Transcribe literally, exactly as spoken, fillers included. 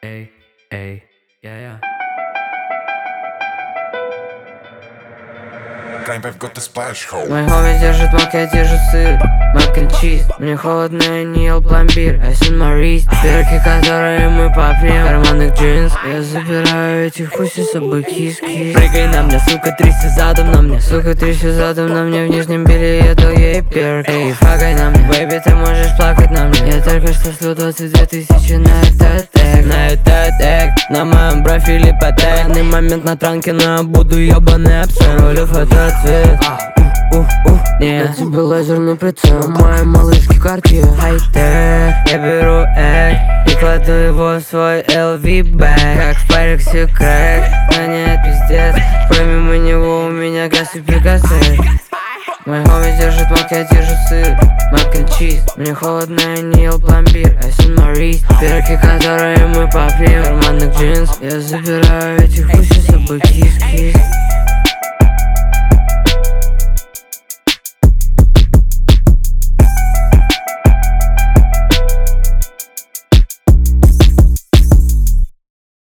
Эй, эй, я-я. Крайм в год ты спаешь, хоу. Мой хоми держит мак, я держу сыр. Мак and cheese. Мне холодно, я не ел пломбир. I seen my wrist. Перки, которые мы попьем. Карманных джинс. Я забираю этих пусть с собой киски. Прыгай на мне, сука, трясся задом на мне. Сука, трясся задом на мне. В нижнем белье я дал ей перк. Эй, фагай на мне. Бэйби, ты можешь плакать на мне. Я только что слил двадцать две тысячи на этот тег. На этот тег. На моем профиле потек. На момент на транке, но я буду ебаный абсент. Ролю фотоцвет. Ух, ух, нет, на тебе лазерный прицел. Моей малышки карте хай-тек. Я беру эк и кладу его в свой эл ви бэг. Как в Париксе крэк, но нет, пиздец. Помимо него у меня газ и пикассет. Мой хоми держит мак, я держу сыр. Мак and cheese. Мне холодно, я не ел пломбир. I seen my wrist. Перки, которые мы попьем. Карманных джинс. Я забираю этих пусть с собой кис-кис.